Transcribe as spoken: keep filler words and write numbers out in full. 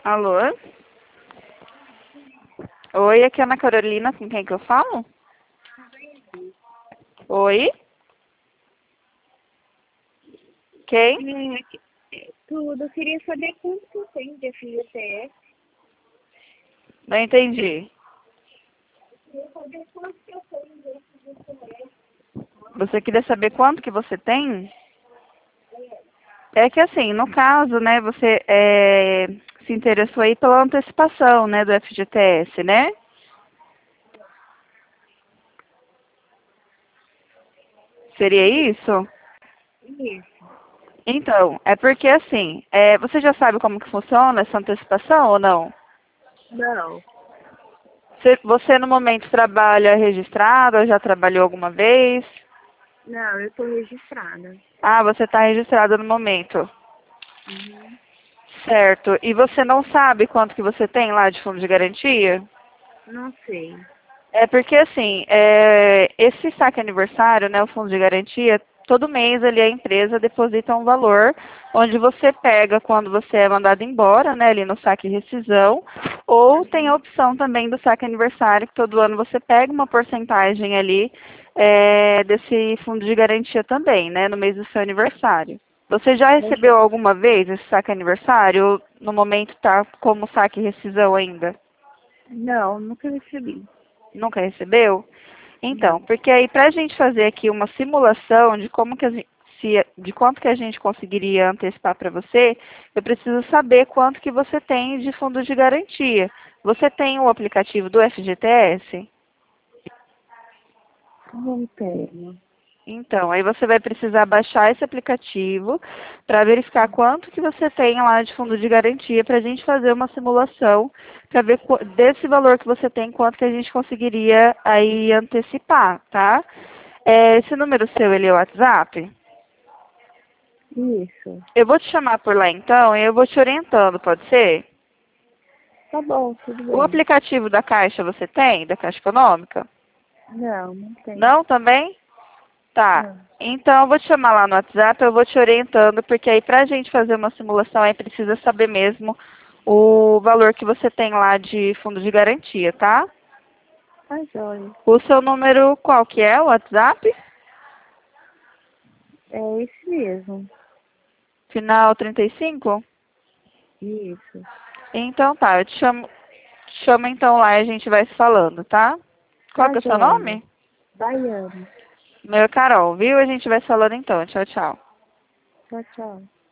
Alô? Oi, aqui é a Ana Carolina, com quem que eu falo? Oi? Quem? É, é, tudo. Eu queria saber quanto que eu tenho de F G T S. Não entendi. Eu queria saber quanto que eu tenho de F G T S. Você queria saber quanto que você tem? É que assim, no caso, né, você é, se interessou aí pela antecipação, né, do F G T S, né? Seria isso? Isso. Então, é porque assim, é, você já sabe como que funciona essa antecipação ou não? Não. Você, você no momento trabalha registrado ou já trabalhou alguma vez? Não, eu estou registrada. Ah, você está registrado no momento. Uhum. Certo. E você não sabe quanto que você tem lá de fundo de garantia? Não sei. É porque assim, é, esse saque aniversário, né, o fundo de garantia, todo mês ali a empresa deposita um valor, onde você pega quando você é mandado embora, né, ali no saque rescisão, ou tem a Uhum. opção também do saque aniversário, que todo ano você pega uma porcentagem ali é, desse fundo de garantia também, né, no mês do seu aniversário. Você já Eu já- recebeu alguma vez esse saque aniversário? Ou no momento está como saque rescisão ainda? Não, nunca recebi. Nunca recebeu? Então, Não. porque aí para a gente fazer aqui uma simulação de como que a gente, se, de quanto que a gente conseguiria antecipar para você, eu preciso saber quanto que você tem de fundo de garantia. Você tem o aplicativo do F G T S? Não tenho. Então, aí você vai precisar baixar esse aplicativo para verificar quanto que você tem lá de fundo de garantia para a gente fazer uma simulação para ver qu- desse valor que você tem, quanto que a gente conseguiria aí antecipar, tá? É, esse número seu, ele é o WhatsApp? Isso. Eu vou te chamar por lá então e eu vou te orientando, pode ser? Tá bom, tudo O bem. aplicativo da Caixa você tem, da Caixa Econômica? Não, não tem. Não também? Tá. Não. Então, eu vou te chamar lá no WhatsApp, eu vou te orientando, porque aí pra gente fazer uma simulação, aí precisa saber mesmo o valor que você tem lá de fundo de garantia, tá? Tá joia. O seu número, qual que é? O WhatsApp? É esse mesmo. Final trinta e cinco? Isso. Então tá, eu te chamo, te chamo então lá e a gente vai se falando, tá? Qual Tá que é o seu joia. nome? Baiano. Meu é Carol, viu? A gente vai se falando então. Tchau, tchau. Tchau, tchau.